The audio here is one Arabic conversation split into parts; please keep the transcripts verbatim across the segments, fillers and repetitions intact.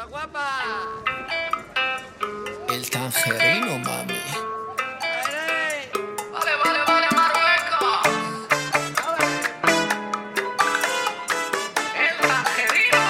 El tangerino, mami. Vale, vale, vale, Marruecos. El tangerino.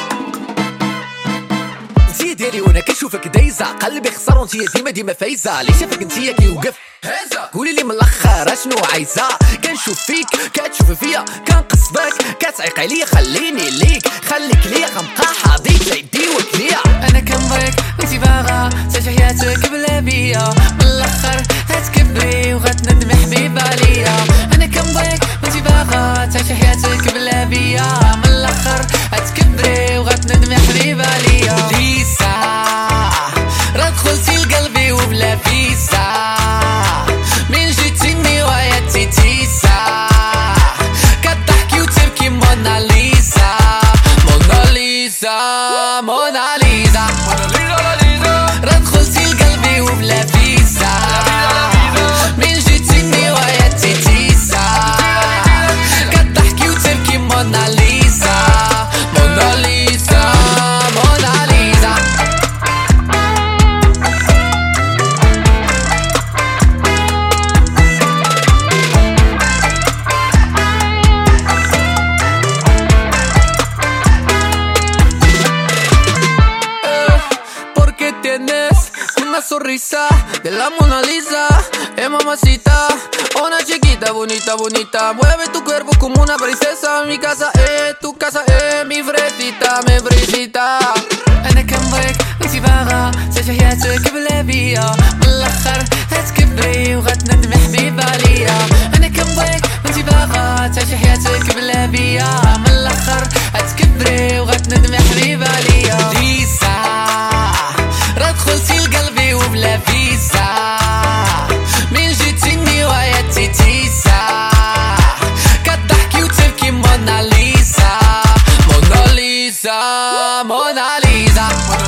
انتي ديري وانا كنشوفك دايزة، قلبي خسر وانتي ديما ديما فايزة. لي شافك انتي كيوقف هزة، قولي لي من الاخر اشنو عايزة. كنشوف فيك كتشوف فيا، كنقصدك كتعيق عليا. خليني ليك خليك ليا، غنبقى حاضيك ليديوك ليا. انا كنبغيك وانتي باغا تعيشي حياتك بلا بيا، من الاخر غتكبري وغتندمي حبيبه عليا. انا كنبغيك وانتي باغا تعيشي حياتك بلا بيا، من الاخر غتكبري وغتندمي حبيبه عليا. ليسا راه دخلتي لقلبي وبلا فيسا، من جيتيني وحياتي تيسا، كضحكي وتبكي موناليزا موناليزا موناليزا. راه دخلتي لقلبي وبلا فيسا، من جيتيني وحياتي تيسا، كضحكي وتبكي موناليزا موناليزا موناليزا. Porque tienes una sonrisa de la Mona Lisa, eh mamacita, una chiquita bonita bonita, mueve tu cuerpo como una princesa. Mi casa es tu casa, es mi fresita, mi fresita. انا كنبغيك وانتي باغا تعيشي حياتك بلا بيا، من الاخر غتكبري وغتندمي حبيبه عليا. انا كنبغيك وانتي باغا تعيشي حياتك بلا بيا، من الاخر غتكبري وغتندمي حبيبه عليا. ليسا راه دخلتي لقلبي وبلا فيسا، من جيتيني وحياتي تيسا، كضحكي وتبكي موناليزا موناليزا موناليزا.